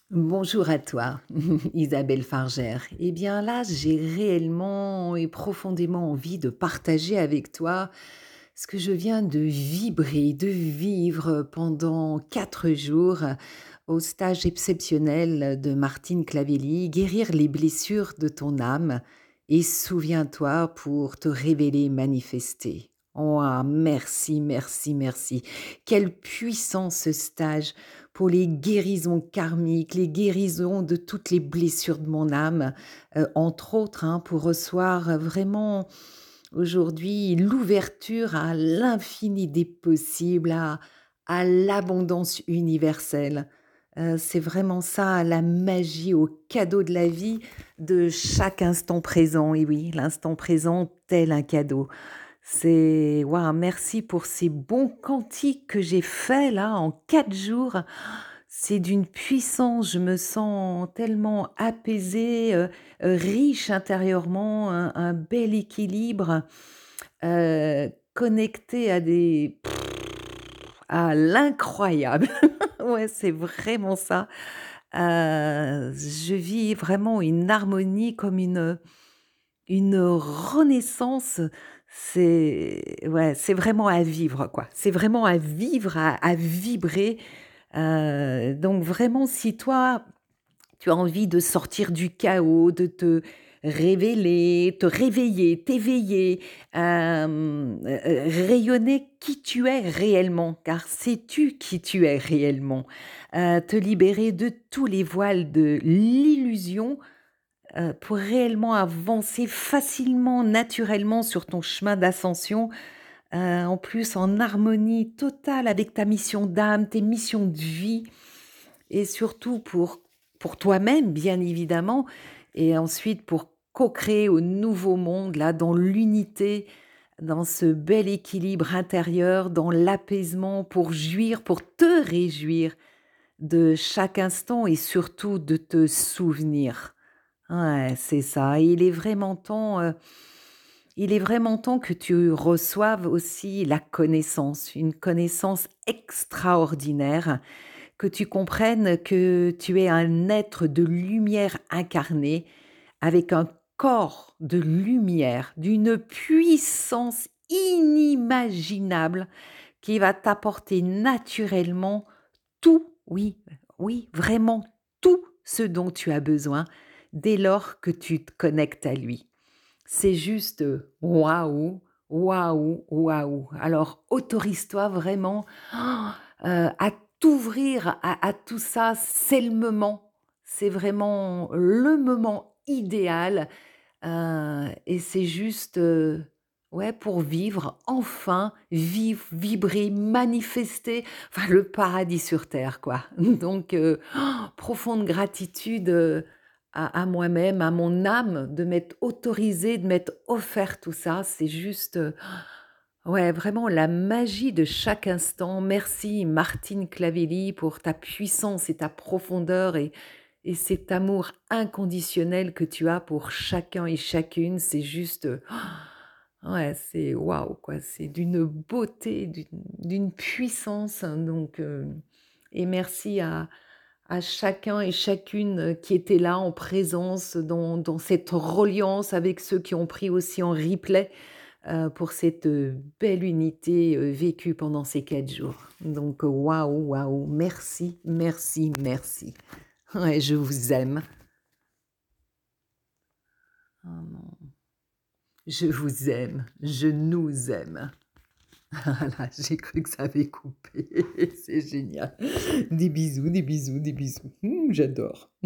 Bonjour à toi, Isabelle Fargère. Eh bien là, j'ai réellement et profondément envie de partager avec toi ce que je viens de vibrer, de vivre pendant 4 jours au stage exceptionnel de Martine Clavelli, guérir les blessures de ton âme et souviens-toi pour te révéler, manifester. Oh, merci, merci, merci. Quelle puissance ce stage pour les guérisons karmiques, les guérisons de toutes les blessures de mon âme, entre autres, hein, pour recevoir vraiment aujourd'hui l'ouverture à l'infini des possibles, à l'abondance universelle. C'est vraiment ça la magie au cadeau de la vie, de chaque instant présent. Et oui, l'instant présent tel un cadeau. C'est waouh, merci pour ces bons cantiques que j'ai faits là en 4 jours. C'est d'une puissance, je me sens tellement apaisée, riche intérieurement, un bel équilibre, connectée à l'incroyable. Ouais, c'est vraiment ça. Je vis vraiment une harmonie comme une renaissance. C'est vraiment à vivre, quoi. C'est vraiment à vivre, à vibrer. Donc vraiment, si toi, tu as envie de sortir du chaos, de te révéler, te réveiller, t'éveiller, rayonner qui tu es réellement, car sais-tu qui tu es réellement? Te libérer de tous les voiles de l'illusion, pour réellement avancer facilement, naturellement sur ton chemin d'ascension, en plus en harmonie totale avec ta mission d'âme, tes missions de vie et surtout pour toi-même, bien évidemment, et ensuite pour co-créer au nouveau monde, là, dans l'unité, dans ce bel équilibre intérieur, dans l'apaisement, pour jouir, pour te réjouir de chaque instant et surtout de te souvenir. Ouais, c'est ça. Et il est vraiment temps que tu reçoives aussi la connaissance, une connaissance extraordinaire, que tu comprennes que tu es un être de lumière incarné avec un corps de lumière d'une puissance inimaginable qui va t'apporter naturellement tout, oui, oui, vraiment tout ce dont tu as besoin dès lors que tu te connectes à lui. C'est juste, waouh, waouh, waouh. Alors autorise-toi vraiment, à t'ouvrir à tout ça. C'est le moment. C'est vraiment le moment idéal, et c'est juste, ouais, pour vivre, enfin, vivre, vibrer, manifester, enfin le paradis sur terre, quoi. Donc profonde gratitude, à moi-même, à mon âme de m'être autorisée, de m'être offert tout ça. C'est juste, ouais, vraiment la magie de chaque instant. Merci Martine Clavelli pour ta puissance et ta profondeur et cet amour inconditionnel que tu as pour chacun et chacune. C'est juste, ouais, c'est waouh, quoi. C'est d'une beauté, d'une puissance, hein, donc et merci à chacun et chacune, qui était là en présence dans cette reliance avec ceux qui ont pris aussi en replay, pour cette, belle unité, vécue pendant ces 4 jours. Donc waouh, waouh, merci, merci, merci. Ouais, je vous aime. Oh non, je vous aime, je nous aime. Voilà, j'ai cru que ça avait coupé. C'est génial. Des bisous, des bisous, des bisous. J'adore.